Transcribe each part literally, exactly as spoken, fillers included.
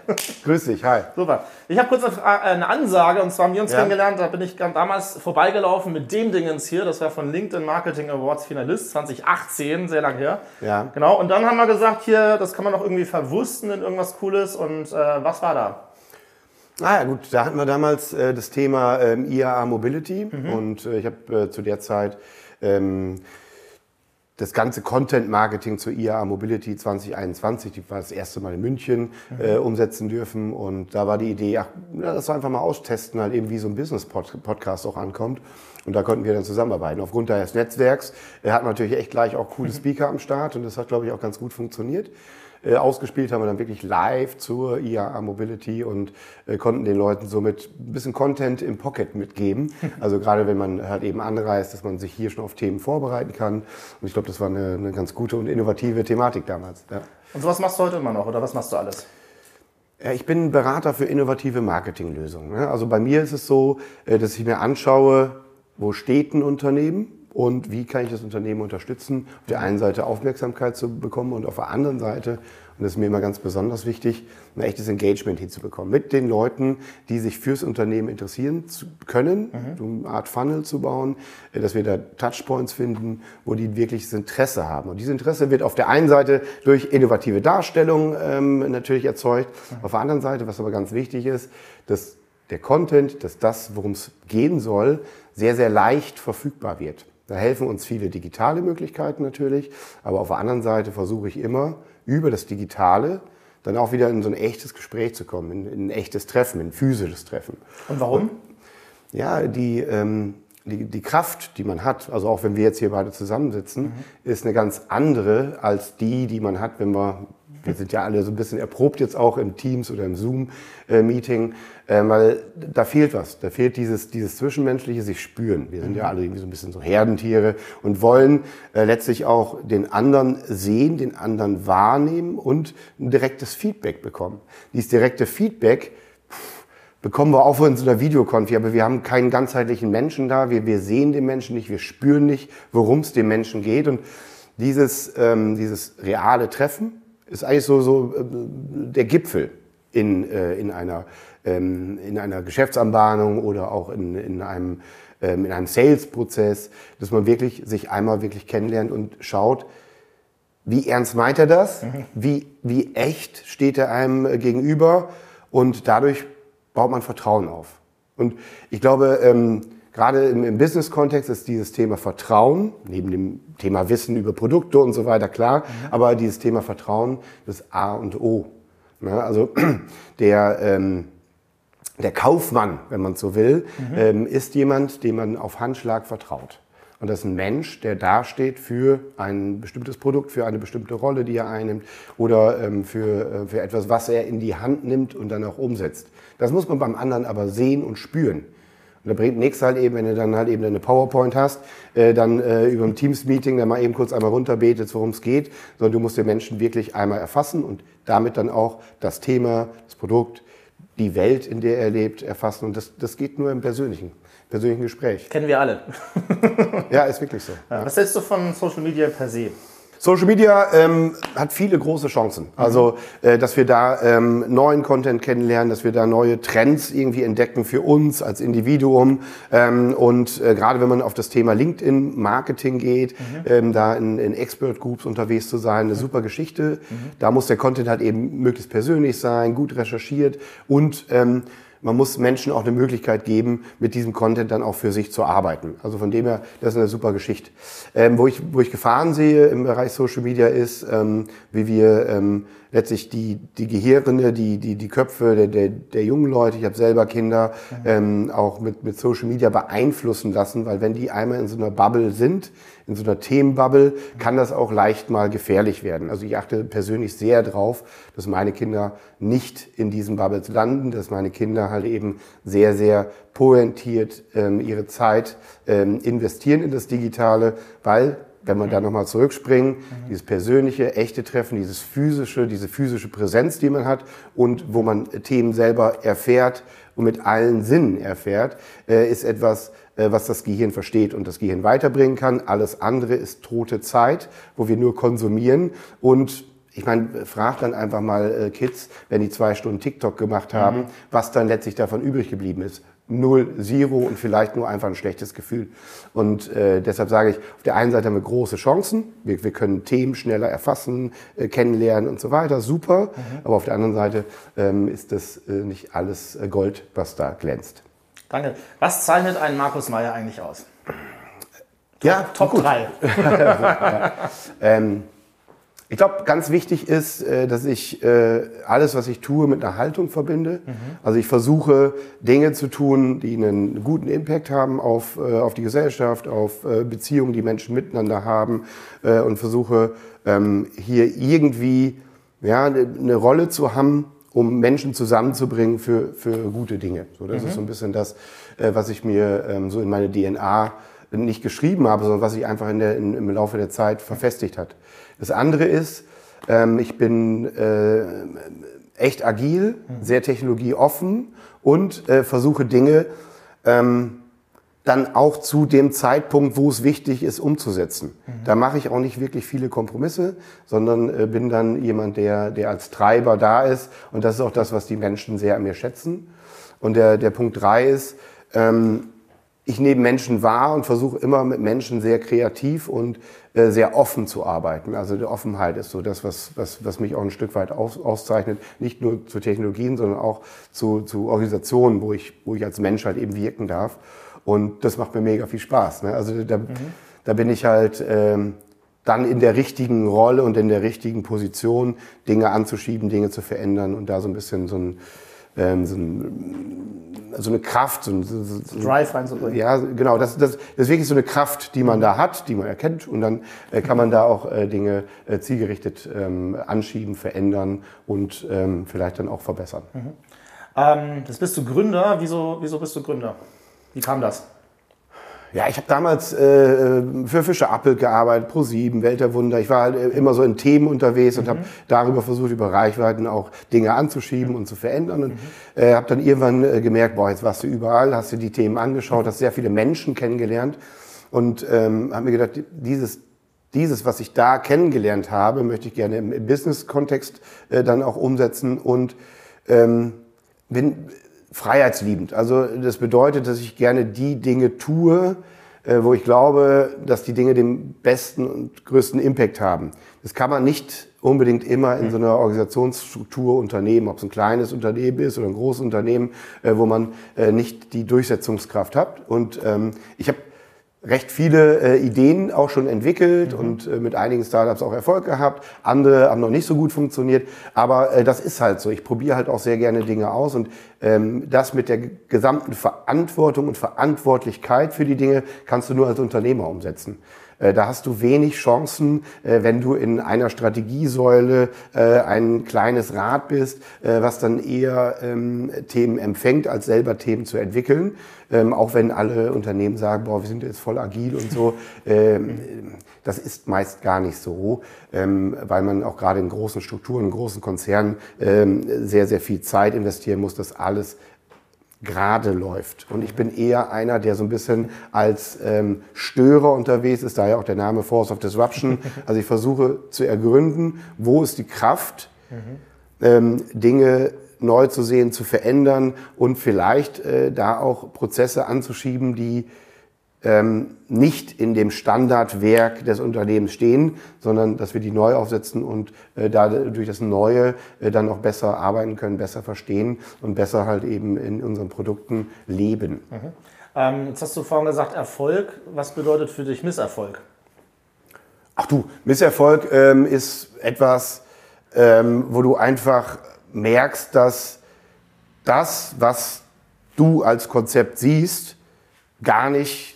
Grüß dich, hi. Super. Ich habe kurz eine, Fra- äh, eine Ansage, und zwar haben wir uns Ja. kennengelernt, da bin ich ganz damals vorbeigelaufen mit dem Dingens hier, das war von LinkedIn Marketing Awards Finalist zwanzig achtzehn, sehr lang her. Ja. Genau, und dann haben wir gesagt, hier, das kann man noch irgendwie verwursten in irgendwas Cooles, und äh, was war da? Ah ja, gut, da hatten wir damals äh, das Thema ähm, I A A Mobility mhm. und äh, ich habe äh, zu der Zeit ähm, das ganze Content-Marketing zur I A A Mobility zwanzig einundzwanzig, die war das erste Mal in München, mhm. äh, umsetzen dürfen, und da war die Idee, ach, na, das einfach mal austesten, halt eben wie so ein Business-Podcast auch ankommt, und da konnten wir dann zusammenarbeiten. Aufgrund des Netzwerks äh, hatten wir natürlich echt gleich auch coole Speaker am Start, und das hat, glaube ich, auch ganz gut funktioniert. Äh, ausgespielt haben wir dann wirklich live zur I A A Mobility und äh, konnten den Leuten somit ein bisschen Content im Pocket mitgeben. Also gerade wenn man halt eben anreist, dass man sich hier schon auf Themen vorbereiten kann. Und ich glaube, das war eine, eine ganz gute und innovative Thematik damals. Ja. Und sowas machst du heute immer noch, oder was machst du alles? Ja, ich bin Berater für innovative Marketinglösungen. Also bei mir ist es so, dass ich mir anschaue, wo steht ein Unternehmen und wie kann ich das Unternehmen unterstützen, auf der einen Seite Aufmerksamkeit zu bekommen und auf der anderen Seite, und das ist mir immer ganz besonders wichtig, ein echtes Engagement hinzubekommen mit den Leuten, die sich fürs Unternehmen interessieren können, mhm. so eine Art Funnel zu bauen, dass wir da Touchpoints finden, wo die wirklich das Interesse haben. Und dieses Interesse wird auf der einen Seite durch innovative Darstellung ähm, natürlich erzeugt, mhm. auf der anderen Seite, was aber ganz wichtig ist, dass der Content, dass das, worum es gehen soll, sehr, sehr leicht verfügbar wird. Da helfen uns viele digitale Möglichkeiten natürlich, aber auf der anderen Seite versuche ich immer, über das Digitale dann auch wieder in so ein echtes Gespräch zu kommen, in, in ein echtes Treffen, in ein physisches Treffen. Und warum? Und, ja, die, ähm, die, die Kraft, die man hat, also auch wenn wir jetzt hier beide zusammensitzen, mhm. ist eine ganz andere als die, die man hat, wenn wir, wir sind ja alle so ein bisschen erprobt jetzt auch im Teams oder im Zoom-Meeting, äh, weil da fehlt was, da fehlt dieses, dieses zwischenmenschliche sich spüren. Wir sind ja alle irgendwie so ein bisschen so Herdentiere und wollen äh, letztlich auch den anderen sehen, den anderen wahrnehmen und ein direktes Feedback bekommen. Dieses direkte Feedback pff, bekommen wir auch in so einer Videokonfi, aber wir haben keinen ganzheitlichen Menschen da, wir, wir sehen den Menschen nicht, wir spüren nicht, worum es dem Menschen geht, und dieses, ähm, dieses reale Treffen ist eigentlich so, so äh, der Gipfel in, äh, in, einer, ähm, in einer Geschäftsanbahnung oder auch in, in einem, ähm, in einem Sales-Prozess, dass man wirklich sich einmal wirklich kennenlernt und schaut, wie ernst meint er das, mhm. wie, wie echt steht er einem gegenüber, und dadurch baut man Vertrauen auf. Und ich glaube, ähm, gerade im, im Business-Kontext ist dieses Thema Vertrauen, neben dem Thema Wissen über Produkte und so weiter, klar, mhm. aber dieses Thema Vertrauen, das A und O. Ne? Also der, ähm, der Kaufmann, wenn man so will, mhm. ähm, ist jemand, dem man auf Handschlag vertraut. Und das ist ein Mensch, der dasteht für ein bestimmtes Produkt, für eine bestimmte Rolle, die er einnimmt, oder ähm, für, äh, für etwas, was er in die Hand nimmt und dann auch umsetzt. Das muss man beim anderen aber sehen und spüren. Und da bringt nichts halt eben, wenn du dann halt eben eine PowerPoint hast, äh, dann äh, über ein Teams-Meeting dann mal eben kurz einmal runterbetest, worum es geht, sondern du musst den Menschen wirklich einmal erfassen und damit dann auch das Thema, das Produkt, die Welt, in der er lebt, erfassen. Und das, das geht nur im persönlichen, persönlichen Gespräch. Kennen wir alle. Ja, ist wirklich so. Ja. Was hältst du von Social Media per se? Social Media ähm, hat viele große Chancen. Also, äh, dass wir da ähm, neuen Content kennenlernen, dass wir da neue Trends irgendwie entdecken für uns als Individuum. Ähm, und äh, gerade wenn man auf das Thema LinkedIn-Marketing geht, mhm. ähm, da in, in Expert-Groups unterwegs zu sein, eine mhm. super Geschichte. Mhm. Da muss der Content halt eben möglichst persönlich sein, gut recherchiert, und ähm, man muss Menschen auch eine Möglichkeit geben, mit diesem Content dann auch für sich zu arbeiten. Also von dem her, das ist eine super Geschichte. Ähm, wo ich, wo ich Gefahren sehe im Bereich Social Media ist, ähm, wie wir ähm, letztlich die, die Gehirne, die, die, die Köpfe der, der, der jungen Leute, ich habe selber Kinder, mhm. ähm, auch mit, mit Social Media beeinflussen lassen, weil wenn die einmal in so einer Bubble sind, in so einer Themenbubble, kann das auch leicht mal gefährlich werden. Also ich achte persönlich sehr drauf, dass meine Kinder nicht in diesen Bubbles landen, dass meine Kinder halt eben sehr, sehr pointiert ähm, ihre Zeit ähm, investieren in das Digitale, weil, wenn wir da nochmal zurückspringen, mhm. dieses persönliche, echte Treffen, dieses physische, diese physische Präsenz, die man hat und wo man Themen selber erfährt und mit allen Sinnen erfährt, äh, ist etwas, äh, was das Gehirn versteht und das Gehirn weiterbringen kann. Alles andere ist tote Zeit, wo wir nur konsumieren. Und ich meine, frag dann einfach mal äh, Kids, wenn die zwei Stunden TikTok gemacht haben, mhm. was dann letztlich davon übrig geblieben ist. Null, Zero und vielleicht nur einfach ein schlechtes Gefühl. Und äh, deshalb sage ich, auf der einen Seite haben wir große Chancen. Wir, wir können Themen schneller erfassen, äh, kennenlernen und so weiter. Super. Mhm. Aber auf der anderen Seite ähm, ist das äh, nicht alles äh, Gold, was da glänzt. Danke. Was zeichnet einen Markus Meier eigentlich aus? Top, ja, Top drei. ja. ähm, Ich glaube, ganz wichtig ist, dass ich alles, was ich tue, mit einer Haltung verbinde. Mhm. Also ich versuche, Dinge zu tun, die einen guten Impact haben auf, auf die Gesellschaft, auf Beziehungen, die Menschen miteinander haben und versuche, hier irgendwie ja, eine Rolle zu haben, um Menschen zusammenzubringen für, für gute Dinge. So, das mhm. ist so ein bisschen das, was ich mir so in meine D N A nicht geschrieben habe, sondern was sich einfach in der, in, im Laufe der Zeit verfestigt hat. Das andere ist, ähm, ich bin äh, echt agil, mhm. sehr technologieoffen und äh, versuche Dinge ähm, dann auch zu dem Zeitpunkt, wo es wichtig ist, umzusetzen. Mhm. Da mache ich auch nicht wirklich viele Kompromisse, sondern äh, bin dann jemand, der, der als Treiber da ist. Und das ist auch das, was die Menschen sehr an mir schätzen. Und der, der Punkt drei ist, ähm, ich nehme Menschen wahr und versuche immer mit Menschen sehr kreativ und äh, sehr offen zu arbeiten. Also die Offenheit ist so das, was, was, was mich auch ein Stück weit aus, auszeichnet. Nicht nur zu Technologien, sondern auch zu, zu Organisationen, wo ich, wo ich als Mensch halt eben wirken darf. Und das macht mir mega viel Spaß. Ne? Also da, mhm. da bin ich halt ähm, dann in der richtigen Rolle und in der richtigen Position, Dinge anzuschieben, Dinge zu verändern und da so ein bisschen so ein So, ein, so eine Kraft, so ein so, so, Drive reinzubringen. Ja, genau. Das, das, das ist wirklich so eine Kraft, die man da hat, die man erkennt. Und dann äh, kann man da auch äh, Dinge äh, zielgerichtet ähm, anschieben, verändern und ähm, vielleicht dann auch verbessern. Mhm. Ähm, jetzt bist du Gründer. Wieso, wieso bist du Gründer? Wie kam das? Ja, ich habe damals äh, für Fischer Appelt gearbeitet, ProSieben, Welt der Wunder. Ich war halt äh, immer so in Themen unterwegs und mhm. habe darüber versucht, über Reichweiten auch Dinge anzuschieben mhm. und zu verändern. Und mhm. äh, habe dann irgendwann äh, gemerkt, boah, jetzt warst du überall, hast dir die Themen angeschaut, hast sehr viele Menschen kennengelernt und ähm, habe mir gedacht, dieses Dieses, was ich da kennengelernt habe, möchte ich gerne im, im Business-Kontext äh, dann auch umsetzen und ähm, bin freiheitsliebend. Also das bedeutet, dass ich gerne die Dinge tue, äh, wo ich glaube, dass die Dinge den besten und größten Impact haben. Das kann man nicht unbedingt immer in so einer Organisationsstruktur unternehmen, ob es ein kleines Unternehmen ist oder ein großes Unternehmen, äh, wo man äh, nicht die Durchsetzungskraft hat. Und ähm, ich habe recht viele äh, Ideen auch schon entwickelt mhm. und äh, mit einigen Startups auch Erfolg gehabt. Andere haben noch nicht so gut funktioniert. Aber äh, das ist halt so. Ich probiere halt auch sehr gerne Dinge aus. Und ähm, das mit der gesamten Verantwortung und Verantwortlichkeit für die Dinge kannst du nur als Unternehmer umsetzen. Äh, da hast du wenig Chancen, äh, wenn du in einer Strategiesäule äh, ein kleines Rad bist, äh, was dann eher ähm, Themen empfängt, als selber Themen zu entwickeln. Ähm, auch wenn alle Unternehmen sagen, boah, wir sind jetzt voll agil und so. Ähm, das ist meist gar nicht so, ähm, weil man auch gerade in großen Strukturen, in großen Konzernen ähm, sehr, sehr viel Zeit investieren muss, dass alles gerade läuft. Und ich bin eher einer, der so ein bisschen als ähm, Störer unterwegs ist, daher auch der Name Force of Disruption. Also ich versuche zu ergründen, wo ist die Kraft, mhm. ähm, Dinge neu zu sehen, zu verändern und vielleicht äh, da auch Prozesse anzuschieben, die ähm, nicht in dem Standardwerk des Unternehmens stehen, sondern dass wir die neu aufsetzen und äh, dadurch das Neue äh, dann auch besser arbeiten können, besser verstehen und besser halt eben in unseren Produkten leben. Mhm. Ähm, jetzt hast du vorhin gesagt Erfolg. Was bedeutet für dich Misserfolg? Ach du, Misserfolg ähm, ist etwas, ähm, wo du einfach merkst, dass das, was du als Konzept siehst, gar nicht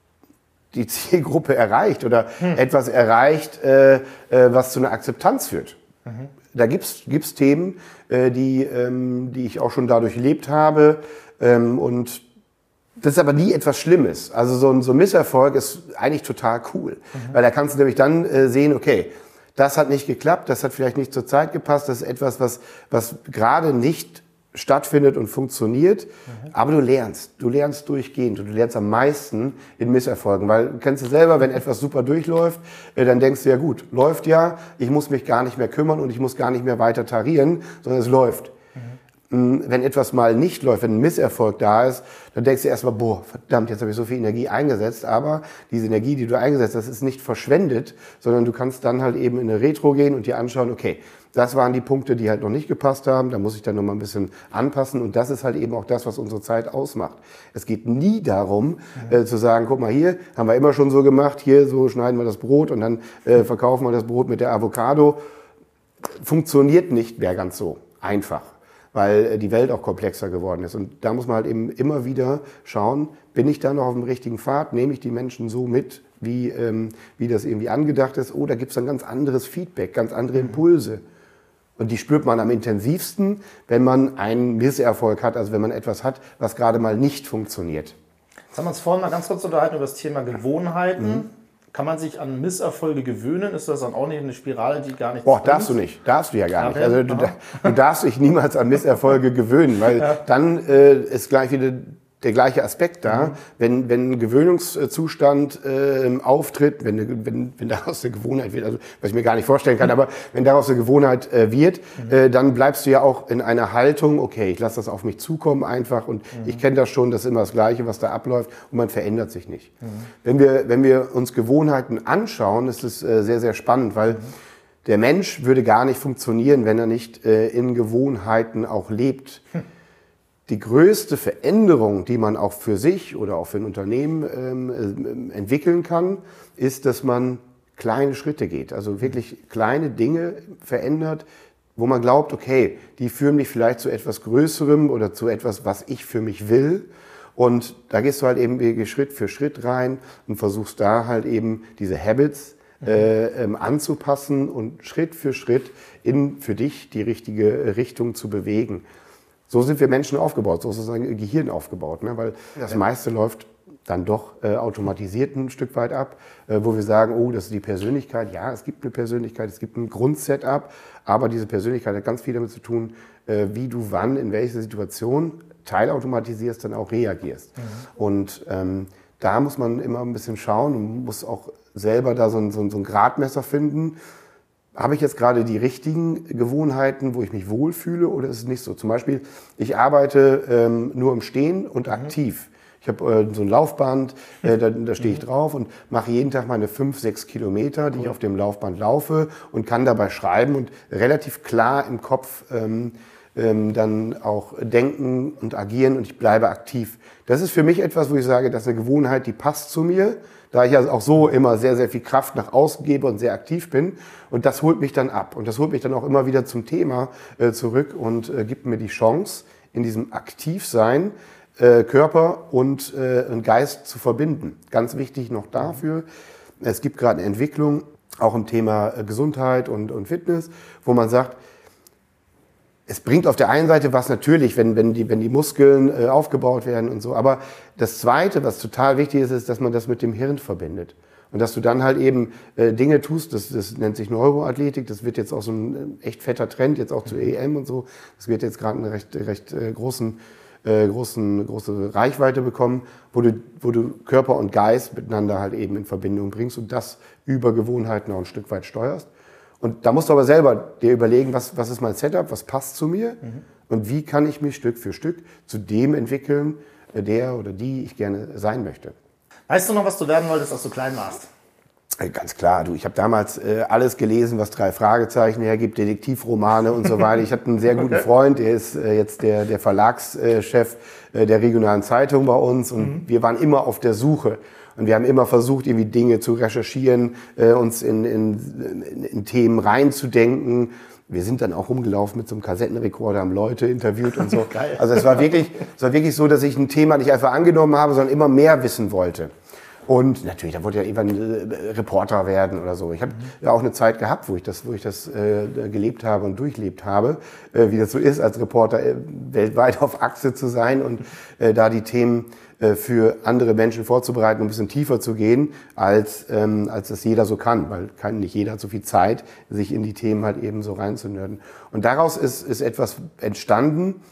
die Zielgruppe erreicht oder hm. etwas erreicht, äh, äh, was zu einer Akzeptanz führt. Mhm. Da gibt's gibt's Themen, äh, die, ähm, die ich auch schon dadurch erlebt habe ähm, und das ist aber nie etwas Schlimmes. Also so ein, so ein Misserfolg ist eigentlich total cool, mhm. weil da kannst du nämlich dann äh, sehen, okay, das hat nicht geklappt, das hat vielleicht nicht zur Zeit gepasst, das ist etwas, was, was gerade nicht stattfindet und funktioniert, mhm. aber du lernst, du lernst durchgehend und du lernst am meisten in Misserfolgen, weil kennst du selber, wenn etwas super durchläuft, äh, dann denkst du ja gut, läuft ja, ich muss mich gar nicht mehr kümmern und ich muss gar nicht mehr weiter tarieren, sondern es läuft. Mhm. Wenn etwas mal nicht läuft, wenn ein Misserfolg da ist, dann denkst du erstmal, boah, verdammt, jetzt habe ich so viel Energie eingesetzt, aber diese Energie, die du eingesetzt hast, ist nicht verschwendet, sondern du kannst dann halt eben in eine Retro gehen und dir anschauen, okay, das waren die Punkte, die halt noch nicht gepasst haben. Da muss ich dann noch mal ein bisschen anpassen. Und das ist halt eben auch das, was unsere Zeit ausmacht. Es geht nie darum, mhm. äh, zu sagen, guck mal hier, haben wir immer schon so gemacht. Hier, so schneiden wir das Brot und dann äh, verkaufen wir das Brot mit der Avocado. Funktioniert nicht mehr ganz so einfach, weil äh, die Welt auch komplexer geworden ist. Und da muss man halt eben immer wieder schauen, bin ich da noch auf dem richtigen Pfad? Nehme ich die Menschen so mit, wie, ähm, wie das irgendwie angedacht ist? Oder gibt es dann ganz anderes Feedback, ganz andere Impulse? Und die spürt man am intensivsten, wenn man einen Misserfolg hat, also wenn man etwas hat, was gerade mal nicht funktioniert. Jetzt haben wir uns vorhin mal ganz kurz unterhalten über das Thema Gewohnheiten. Mhm. Kann man sich an Misserfolge gewöhnen? Ist das dann auch nicht eine Spirale, die gar nicht Boah, darfst du nicht. Darfst du ja gar nicht. Also du, du darfst dich niemals an Misserfolge gewöhnen, weil ja. dann äh, ist gleich wieder der gleiche Aspekt da, mhm. wenn, wenn ein Gewöhnungszustand äh, auftritt, wenn, wenn, wenn daraus eine Gewohnheit wird, also was ich mir gar nicht vorstellen kann, mhm. aber wenn daraus eine Gewohnheit äh, wird, mhm. äh, dann bleibst du ja auch in einer Haltung, okay, ich lasse das auf mich zukommen einfach und mhm. ich kenne das schon, das ist immer das Gleiche, was da abläuft und man verändert sich nicht. Mhm. Wenn wir, wenn wir uns Gewohnheiten anschauen, ist es äh, sehr, sehr spannend, weil mhm. der Mensch würde gar nicht funktionieren, wenn er nicht äh, in Gewohnheiten auch lebt. Mhm. Die größte Veränderung, die man auch für sich oder auch für ein Unternehmen ähm, entwickeln kann, ist, dass man kleine Schritte geht. Also wirklich kleine Dinge verändert, wo man glaubt, okay, die führen mich vielleicht zu etwas Größerem oder zu etwas, was ich für mich will. Und da gehst du halt eben Schritt für Schritt rein und versuchst da halt eben diese Habits äh, ähm, anzupassen und Schritt für Schritt in für dich die richtige Richtung zu bewegen. So sind wir Menschen aufgebaut, so ist unser Gehirn aufgebaut, ne? Weil das meiste läuft dann doch äh, automatisiert ein Stück weit ab, äh, wo wir sagen, oh, das ist die Persönlichkeit. Ja, es gibt eine Persönlichkeit, es gibt ein Grundsetup, aber diese Persönlichkeit hat ganz viel damit zu tun, äh, wie du wann, in welcher Situation teilautomatisierst, dann auch reagierst. Mhm. Und ähm, da muss man immer ein bisschen schauen und muss auch selber da so ein, so ein, so ein Gradmesser finden. Habe ich jetzt gerade die richtigen Gewohnheiten, wo ich mich wohlfühle, oder ist es nicht so? Zum Beispiel, ich arbeite ähm, nur im Stehen und mhm. aktiv. Ich habe äh, so ein Laufband, äh, da, da stehe ich drauf und mache jeden Tag meine fünf, sechs Kilometer, die cool. ich auf dem Laufband laufe und kann dabei schreiben und relativ klar im Kopf ähm, ähm, dann auch denken und agieren und ich bleibe aktiv. Das ist für mich etwas, wo ich sage, das ist eine Gewohnheit, die passt zu mir. Da ich ja auch so immer sehr, sehr viel Kraft nach außen gebe und sehr aktiv bin. Und das holt mich dann ab. Und das holt mich dann auch immer wieder zum Thema äh, zurück und äh, gibt mir die Chance, in diesem Aktivsein äh, Körper und, äh, und Geist zu verbinden. Ganz wichtig noch dafür, es gibt gerade eine Entwicklung, auch im Thema äh, Gesundheit und, und Fitness, wo man sagt, es bringt auf der einen Seite was natürlich, wenn, wenn, die, wenn die Muskeln äh, aufgebaut werden und so. Aber das Zweite, was total wichtig ist, ist, dass man das mit dem Hirn verbindet. Und dass du dann halt eben äh, Dinge tust, das, das nennt sich Neuroathletik, das wird jetzt auch so ein äh, echt fetter Trend, jetzt auch zur E M und so. Das wird jetzt gerade eine recht, recht äh, großen, äh, großen, große Reichweite bekommen, wo du, wo du Körper und Geist miteinander halt eben in Verbindung bringst und das über Gewohnheiten auch ein Stück weit steuerst. Und da musst du aber selber dir überlegen, was, was ist mein Setup, was passt zu mir mhm. und wie kann ich mich Stück für Stück zu dem entwickeln, der oder die ich gerne sein möchte. Weißt du noch, was du werden wolltest, als du klein warst? Ganz klar, du. Ich habe damals äh, alles gelesen, was drei Fragezeichen hergibt, Detektivromane und so weiter. Ich hatte einen sehr guten Freund, der ist äh, jetzt der, der Verlagschef äh, der regionalen Zeitung bei uns und mhm. wir waren immer auf der Suche. Und wir haben immer versucht, irgendwie Dinge zu recherchieren, äh, uns in, in, in, in Themen reinzudenken. Wir sind dann auch rumgelaufen mit so einem Kassettenrekorder, haben Leute interviewt und so. Geil. Also es war wirklich, es war wirklich so, dass ich ein Thema nicht einfach angenommen habe, sondern immer mehr wissen wollte. Und natürlich, da wollte ja irgendwann äh, Reporter werden oder so. Ich habe mhm. ja auch eine Zeit gehabt, wo ich das, wo ich das äh, gelebt habe und durchlebt habe, äh, wie das so ist, als Reporter äh, weltweit auf Achse zu sein und äh, da die Themen äh, für andere Menschen vorzubereiten, um ein bisschen tiefer zu gehen, als, ähm, als das jeder so kann. Weil kann, nicht jeder hat so viel Zeit, sich in die Themen halt eben so reinzunörden. Und daraus ist, ist etwas entstanden,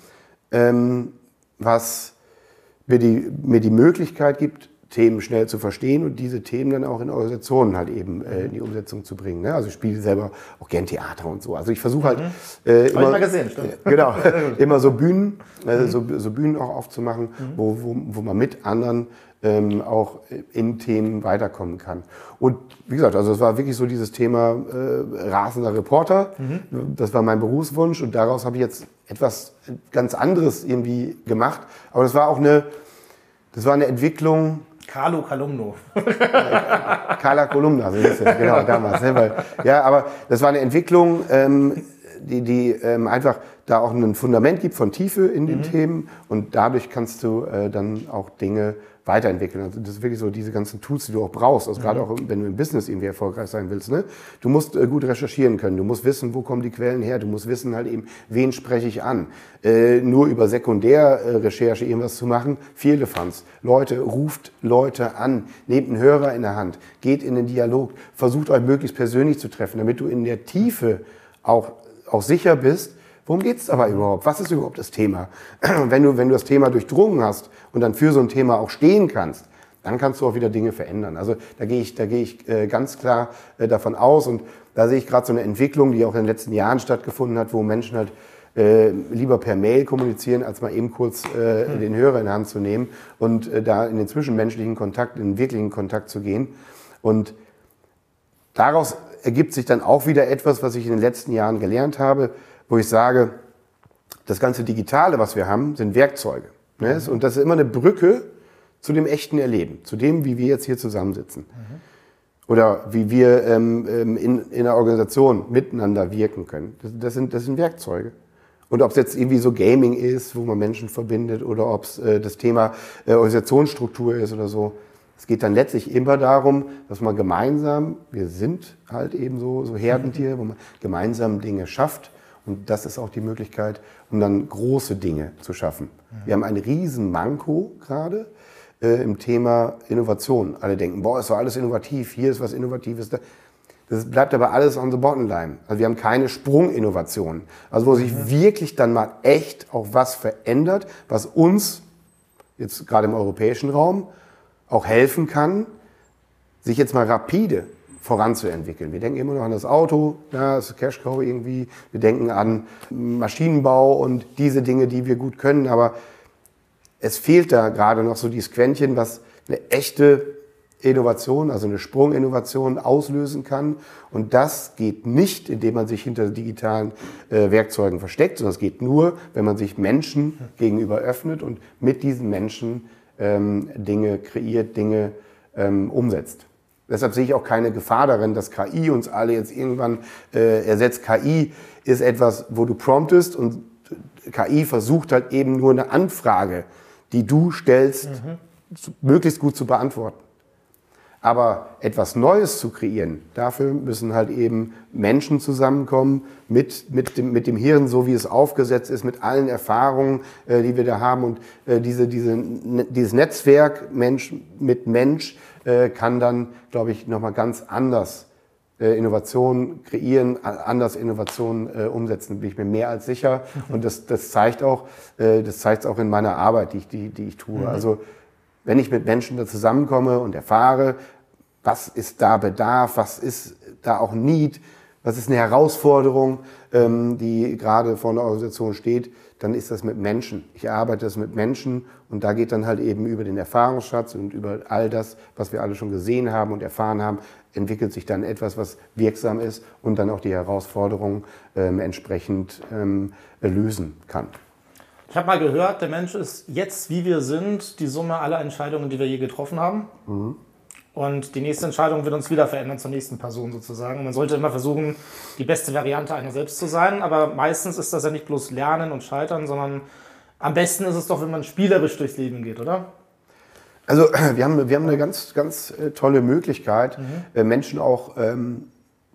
ähm, was mir die, mir die Möglichkeit gibt, Themen schnell zu verstehen und diese Themen dann auch in Organisationen halt eben äh, in die Umsetzung zu bringen. Ne? Also ich spiele selber auch gern Theater und so. Also ich versuche halt äh, immer, Hab ich mal gesehen, stimmt. Äh, genau, immer so Bühnen, äh, so, so Bühnen auch aufzumachen, mhm. wo, wo, wo man mit anderen ähm, auch in Themen weiterkommen kann. Und wie gesagt, also es war wirklich so dieses Thema äh, rasender Reporter. Mhm. Das war mein Berufswunsch und daraus habe ich jetzt etwas ganz anderes irgendwie gemacht. Aber das war auch eine, das war eine Entwicklung. Carlo Columno. Carla Kolumna, so hieß es, genau, damals. Ne? Ja, aber das war eine Entwicklung, ähm, die, die ähm, einfach da auch ein Fundament gibt von Tiefe in den mhm. Themen und dadurch kannst du äh, dann auch Dinge weiterentwickeln. Also das ist wirklich so diese ganzen Tools, die du auch brauchst. Also mhm. gerade auch, wenn du im Business irgendwie erfolgreich sein willst. Ne? Du musst äh, gut recherchieren können. Du musst wissen, wo kommen die Quellen her. Du musst wissen halt eben, wen spreche ich an. Äh, nur über Sekundärrecherche irgendwas zu machen, Firlefanz. Leute, ruft Leute an. Nehmt einen Hörer in der Hand. Geht in den Dialog. Versucht euch möglichst persönlich zu treffen, damit du in der Tiefe auch, auch sicher bist, worum geht es aber überhaupt? Was ist überhaupt das Thema? Und wenn du, wenn du das Thema durchdrungen hast und dann für so ein Thema auch stehen kannst, dann kannst du auch wieder Dinge verändern. Also da gehe ich, da gehe ich äh, ganz klar äh, davon aus und da sehe ich gerade so eine Entwicklung, die auch in den letzten Jahren stattgefunden hat, wo Menschen halt äh, lieber per Mail kommunizieren, als mal eben kurz äh, mhm. den Hörer in die Hand zu nehmen und äh, da in den zwischenmenschlichen Kontakt, in den wirklichen Kontakt zu gehen. Und daraus ergibt sich dann auch wieder etwas, was ich in den letzten Jahren gelernt habe, wo ich sage, das ganze Digitale, was wir haben, sind Werkzeuge. Ne? Mhm. Und das ist immer eine Brücke zu dem echten Erleben, zu dem, wie wir jetzt hier zusammensitzen. Mhm. Oder wie wir ähm, in, in einer Organisation miteinander wirken können. Das, das, sind, das sind Werkzeuge. Und ob es jetzt irgendwie so Gaming ist, wo man Menschen verbindet, oder ob es äh, das Thema äh, Organisationsstruktur ist oder so. Es geht dann letztlich immer darum, dass man gemeinsam, wir sind halt eben so, so Herdentiere, wo man gemeinsam Dinge schafft. Und das ist auch die Möglichkeit, um dann große Dinge zu schaffen. Mhm. Wir haben ein riesen Manko gerade äh, im Thema Innovation. Alle denken, boah, ist doch alles innovativ, hier ist was Innovatives. Das bleibt aber alles on the bottom line. Also wir haben keine Sprunginnovation. Also wo sich mhm. wirklich dann mal echt auch was verändert, was uns, jetzt gerade im europäischen Raum, auch helfen kann, sich jetzt mal rapide voranzuentwickeln. Wir denken immer noch an das Auto, ja, das ist Cash Cow irgendwie. Wir denken an Maschinenbau und diese Dinge, die wir gut können. Aber es fehlt da gerade noch so dieses Quäntchen, was eine echte Innovation, also eine Sprunginnovation auslösen kann. Und das geht nicht, indem man sich hinter digitalen äh, Werkzeugen versteckt, sondern es geht nur, wenn man sich Menschen gegenüber öffnet und mit diesen Menschen ähm, Dinge kreiert, Dinge ähm, umsetzt. Deshalb sehe ich auch keine Gefahr darin, dass K I uns alle jetzt irgendwann äh, ersetzt. K I ist etwas, wo du promptest und K I versucht halt eben nur eine Anfrage, die du stellst, mhm. zu, möglichst gut zu beantworten. Aber etwas Neues zu kreieren, dafür müssen halt eben Menschen zusammenkommen mit, mit, dem, mit dem Hirn, so wie es aufgesetzt ist, mit allen Erfahrungen, äh, die wir da haben. Und äh, diese, diese, dieses Netzwerk Mensch mit Mensch äh, kann dann, glaube ich, nochmal ganz anders äh, Innovationen kreieren, anders Innovationen äh, umsetzen, bin ich mir mehr als sicher. Mhm. Und das, das zeigt auch, äh, das zeigt auch in meiner Arbeit, die ich, die, die ich tue. Mhm. Also wenn ich mit Menschen da zusammenkomme und erfahre, was ist da Bedarf, was ist da auch Need, was ist eine Herausforderung, ähm, die gerade vor einer Organisation steht, dann ist das mit Menschen. Ich arbeite das mit Menschen und da geht dann halt eben über den Erfahrungsschatz und über all das, was wir alle schon gesehen haben und erfahren haben, entwickelt sich dann etwas, was wirksam ist und dann auch die Herausforderungen ähm, entsprechend ähm, lösen kann. Ich habe mal gehört, der Mensch ist jetzt, wie wir sind, die Summe aller Entscheidungen, die wir je getroffen haben. Mhm. Und die nächste Entscheidung wird uns wieder verändern zur nächsten Person sozusagen. Man sollte immer versuchen, die beste Variante einer selbst zu sein. Aber meistens ist das ja nicht bloß Lernen und Scheitern, sondern am besten ist es doch, wenn man spielerisch durchs Leben geht, oder? Also wir haben, wir haben eine ganz, ganz tolle Möglichkeit, mhm. Menschen auch ähm,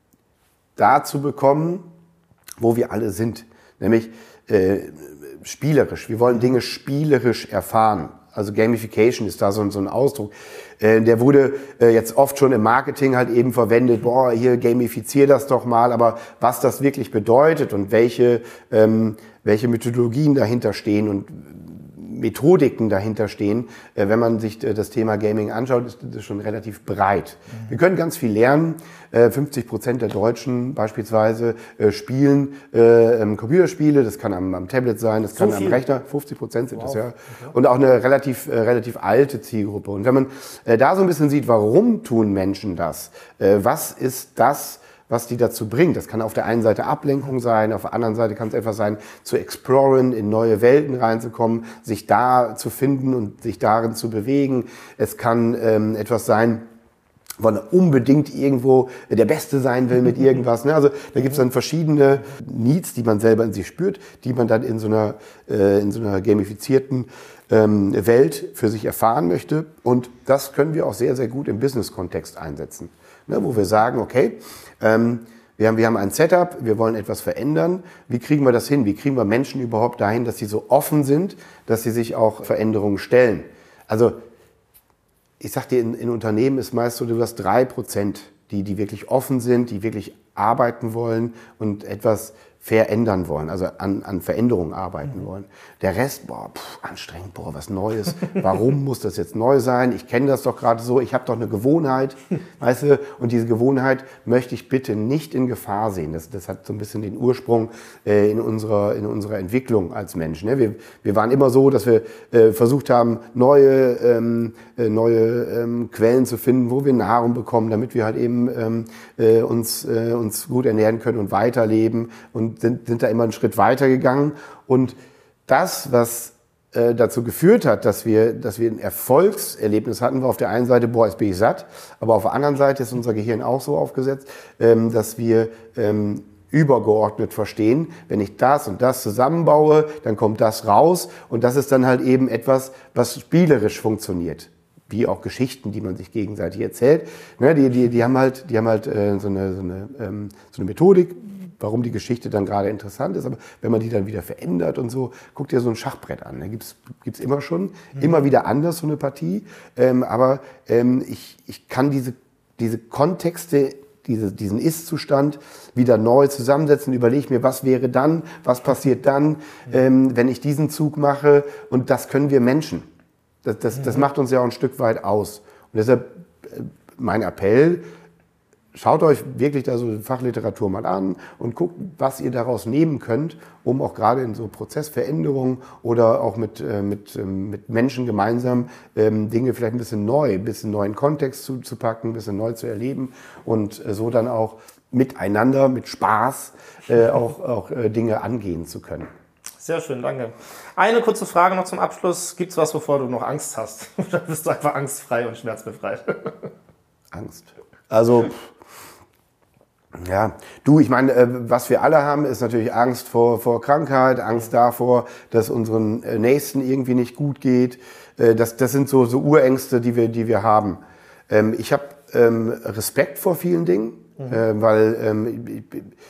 da zu bekommen, wo wir alle sind. Nämlich äh, spielerisch. Wir wollen Dinge spielerisch erfahren. Also Gamification ist da so, so ein Ausdruck. Äh, der wurde äh, jetzt oft schon im Marketing halt eben verwendet, boah, hier gamifizier das doch mal, aber was das wirklich bedeutet und welche, ähm, welche Methodologien dahinter stehen und Methodiken dahinter stehen, äh, wenn man sich äh, das Thema Gaming anschaut, ist das schon relativ breit. Mhm. Wir können ganz viel lernen. Äh, fünfzig Prozent der Deutschen beispielsweise äh, spielen äh, Computerspiele. Das kann am, am Tablet sein, das kann so am Rechner. fünfzig Prozent sind wow. das ja. Okay. Und auch eine relativ, äh, relativ alte Zielgruppe. Und wenn man äh, da so ein bisschen sieht, warum tun Menschen das? Äh, was ist das, was die dazu bringt? Das kann auf der einen Seite Ablenkung sein, auf der anderen Seite kann es etwas sein, zu exploren, in neue Welten reinzukommen, sich da zu finden und sich darin zu bewegen. Es kann ähm, etwas sein, wo man unbedingt irgendwo der Beste sein will mit irgendwas. Ne? Also da gibt es dann verschiedene Needs, die man selber in sich spürt, die man dann in so einer, äh, in so einer gamifizierten ähm, Welt für sich erfahren möchte. Und das können wir auch sehr, sehr gut im Business-Kontext einsetzen. Ne? Wo wir sagen, okay, ähm, wir haben, wir haben ein Setup, wir wollen etwas verändern. Wie kriegen wir das hin? Wie kriegen wir Menschen überhaupt dahin, dass sie so offen sind, dass sie sich auch Veränderungen stellen? Also ich sag dir, in, in Unternehmen ist meist so, du hast drei Prozent, die, die wirklich offen sind, die wirklich arbeiten wollen und etwas verändern wollen, also an, an Veränderungen arbeiten mhm. wollen. Der Rest, boah, pff, anstrengend, boah, was Neues. Warum muss das jetzt neu sein? Ich kenne das doch gerade so, ich habe doch eine Gewohnheit, weißt du, und diese Gewohnheit möchte ich bitte nicht in Gefahr sehen. Das, das hat so ein bisschen den Ursprung äh, in, unserer, in unserer Entwicklung als Mensch. Ne? Wir, wir waren immer so, dass wir äh, versucht haben, neue, ähm, äh, neue ähm, Quellen zu finden, wo wir Nahrung bekommen, damit wir halt eben ähm, äh, uns, äh, uns gut ernähren können und weiterleben und Sind, sind da immer einen Schritt weiter gegangen. Und das, was äh, dazu geführt hat, dass wir, dass wir ein Erfolgserlebnis hatten, war auf der einen Seite, boah, jetzt bin ich satt, aber auf der anderen Seite ist unser Gehirn auch so aufgesetzt, ähm, dass wir ähm, übergeordnet verstehen, wenn ich das und das zusammenbaue, dann kommt das raus und das ist dann halt eben etwas, was spielerisch funktioniert. Wie auch Geschichten, die man sich gegenseitig erzählt. Ne, die, die, die haben halt, die haben halt äh, so, eine, so, eine, ähm, so eine Methodik, warum die Geschichte dann gerade interessant ist. Aber wenn man die dann wieder verändert und so, guck dir so ein Schachbrett an. Da gibt's gibt's immer schon, mhm. immer wieder anders so eine Partie. Ähm, aber ähm, ich, ich kann diese, diese Kontexte, diese, diesen Ist-Zustand wieder neu zusammensetzen, überlege mir, was wäre dann, was passiert dann, mhm. ähm, wenn ich diesen Zug mache. Und das können wir Menschen. Das, das, mhm. das macht uns ja auch ein Stück weit aus. Und deshalb äh, mein Appell, schaut euch wirklich da so Fachliteratur mal an und guckt, was ihr daraus nehmen könnt, um auch gerade in so Prozessveränderungen oder auch mit, äh, mit, ähm, mit Menschen gemeinsam ähm, Dinge vielleicht ein bisschen neu, ein bisschen neuen Kontext zu, zu packen, ein bisschen neu zu erleben und äh, so dann auch miteinander, mit Spaß äh, auch, auch äh, Dinge angehen zu können. Sehr schön, danke. Eine kurze Frage noch zum Abschluss. Gibt es was, wovor du noch Angst hast? Oder bist du einfach angstfrei und schmerzbefreit? Angst. Also... Ja, du, ich meine, was wir alle haben, ist natürlich Angst vor, vor Krankheit, Angst davor, dass unseren Nächsten irgendwie nicht gut geht. Das, das sind so, so Urängste, die wir, die wir haben. Ich habe Respekt vor vielen Dingen, mhm. weil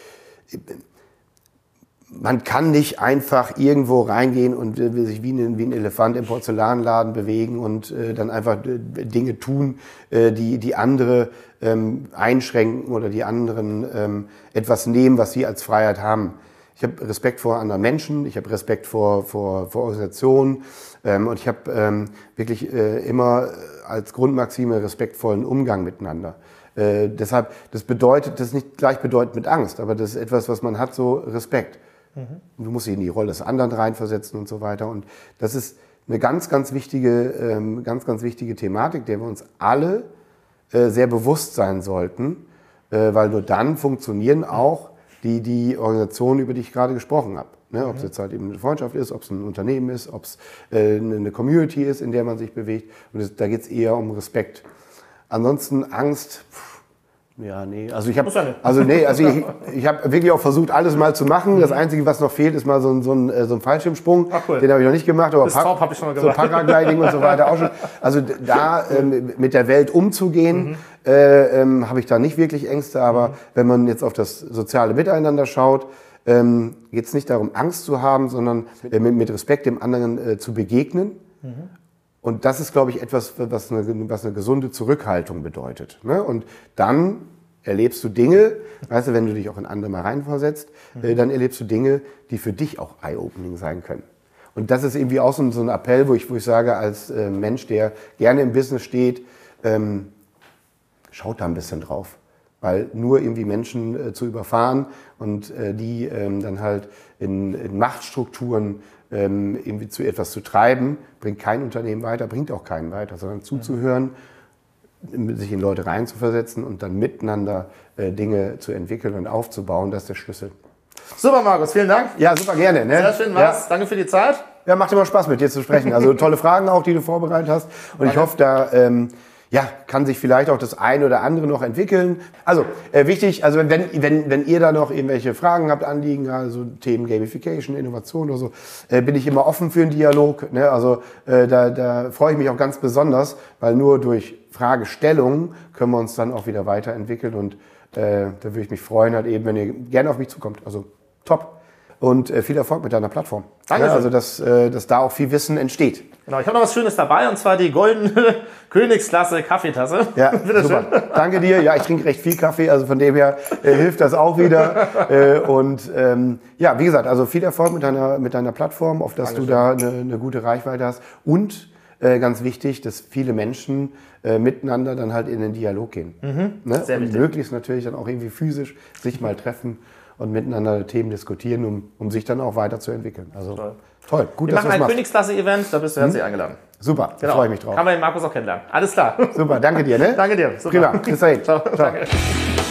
man kann nicht einfach irgendwo reingehen und sich wie ein, wie ein Elefant im Porzellanladen bewegen und äh, dann einfach Dinge tun, äh, die, die andere ähm, einschränken oder die anderen ähm, etwas nehmen, was sie als Freiheit haben. Ich habe Respekt vor anderen Menschen, ich habe Respekt vor, vor, vor Organisationen ähm, und ich habe ähm, wirklich äh, immer als Grundmaxime respektvollen Umgang miteinander. Äh, deshalb, das bedeutet, das ist nicht gleichbedeutend mit Angst, aber das ist etwas, was man hat, so Respekt. Mhm. Du musst dich in die Rolle des anderen reinversetzen und so weiter. Und das ist eine ganz, ganz wichtige, ähm, ganz, ganz wichtige Thematik, der wir uns alle äh, sehr bewusst sein sollten, äh, weil nur dann funktionieren auch die, die Organisationen, über die ich gerade gesprochen habe. Ne? Ob es jetzt halt eben eine Freundschaft ist, ob es ein Unternehmen ist, ob es äh, eine Community ist, in der man sich bewegt. Und das, da geht es eher um Respekt. Ansonsten Angst. Pff, Ja, nee, also ich habe also nee, also ich, ich habe wirklich auch versucht, alles mal zu machen. Das Einzige, was noch fehlt, ist mal so ein, so ein, so ein Fallschirmsprung. Ach, cool. Den habe ich noch nicht gemacht, aber das Park, habe ich schon mal gemacht. So Paragliding und so weiter auch schon. Also da ähm, mit der Welt umzugehen, mhm. äh, ähm, habe ich da nicht wirklich Ängste. Aber mhm. wenn man jetzt auf das soziale Miteinander schaut, ähm, geht es nicht darum, Angst zu haben, sondern äh, mit, mit Respekt dem anderen äh, zu begegnen. Mhm. Und das ist, glaube ich, etwas, was eine, was eine gesunde Zurückhaltung bedeutet. Ne? Und dann erlebst du Dinge, weißt du, wenn du dich auch in andere mal reinversetzt, mhm. äh, dann erlebst du Dinge, die für dich auch eye-opening sein können. Und das ist irgendwie auch so ein, so ein Appell, wo ich, wo ich sage, als äh, Mensch, der gerne im Business steht, ähm, schaut da ein bisschen drauf. Weil nur irgendwie Menschen äh, zu überfahren und äh, die ähm, dann halt in, in Machtstrukturen ähm, irgendwie zu etwas zu treiben, bringt kein Unternehmen weiter, bringt auch keinen weiter, sondern zuzuhören, sich in Leute reinzuversetzen und dann miteinander äh, Dinge zu entwickeln und aufzubauen, das ist der Schlüssel. Super, Markus, vielen Dank. Ja, super gerne. Ne? Sehr schön war's. Ja. Danke für die Zeit. Ja, macht immer Spaß, mit dir zu sprechen. Also tolle Fragen auch, die du vorbereitet hast. Und Danke. Ich hoffe, da ähm, ja, kann sich vielleicht auch das eine oder andere noch entwickeln. Also äh, wichtig, also wenn, wenn, wenn ihr da noch irgendwelche Fragen habt, Anliegen, also Themen Gamification, Innovation oder so, äh, bin ich immer offen für einen Dialog. Ne? Also äh, da, da freue ich mich auch ganz besonders, weil nur durch Fragestellungen können wir uns dann auch wieder weiterentwickeln. Und äh, da würde ich mich freuen, halt eben, wenn ihr gerne auf mich zukommt. Also top. Und äh, viel Erfolg mit deiner Plattform. Danke. Ja, also, dass, äh, dass da auch viel Wissen entsteht. Genau, ich habe noch was Schönes dabei, und zwar die goldene Königsklasse Kaffeetasse. Ja, Bitte super. Schön. Danke dir. Ja, ich trinke recht viel Kaffee, also von dem her äh, hilft das auch wieder. äh, und ähm, ja, wie gesagt, also viel Erfolg mit deiner, mit deiner Plattform, auf dass Dankeschön. Du da eine, eine gute Reichweite hast. Und äh, ganz wichtig, dass viele Menschen äh, miteinander dann halt in den Dialog gehen. Mhm. Ne? Sehr und wichtig. Möglichst natürlich dann auch irgendwie physisch sich mal treffen und miteinander Themen diskutieren, um, um sich dann auch weiterzuentwickeln. Also toll, toll. Gut, Wir dass machen ein machst. Königsklasse-Event, da bist du herzlich hm? eingeladen. Super, genau. Da freue ich mich drauf. Kann man den Markus auch kennenlernen. Alles klar. Super, danke dir. Ne? Danke dir. Super. Prima, bis dahin. Ciao. Ciao. Danke.